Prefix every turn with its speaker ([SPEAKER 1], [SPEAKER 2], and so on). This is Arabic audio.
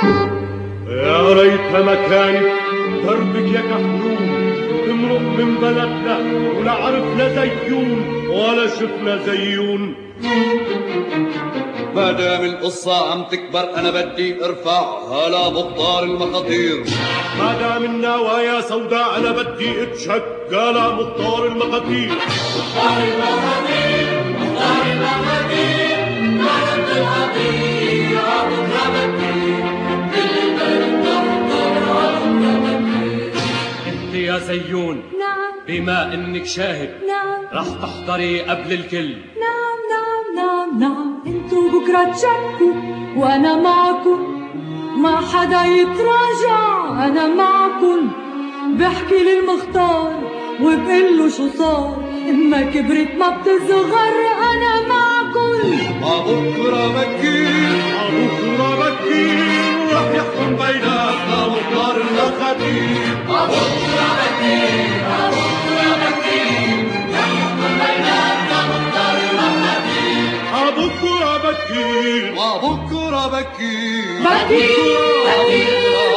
[SPEAKER 1] يا ريتها مكانك دربك يا كحلون، تمرق من بلدنا ولا عرفنا زيون ولا شفنا زيون.
[SPEAKER 2] ما دام القصة عم تكبر أنا بدي ارفعها لمختار المخاطير.
[SPEAKER 1] ما دام النوايا سوداء أنا بدي اتشكى لمختار المخاطير.
[SPEAKER 3] مختار المخاطير مختار المخاطير، كانت القضية بكرة بدي كل البلد تحضر بكرة بدي.
[SPEAKER 4] انت يا زيون
[SPEAKER 5] نعم
[SPEAKER 4] بما انك شاهد
[SPEAKER 5] نعم
[SPEAKER 4] رح تحضري قبل الكل.
[SPEAKER 5] نعم نعم نعم نعم، انتوا بكرة تشكوا وانا معكم، ما حدا يتراجع انا معكم. بحكي للمختار وبقله شو صار، اما كبرت ما بتصغر انا معكم.
[SPEAKER 2] بكرة بكير
[SPEAKER 1] بكرة بكير رح يحكم بيناتنا مختار المخاطير.
[SPEAKER 3] بكرة بكير بكرة بكير، رح يحكم بيناتنا مختار المخاطير.
[SPEAKER 1] بكرة بكير
[SPEAKER 2] بكرة بكير
[SPEAKER 5] بكير بكير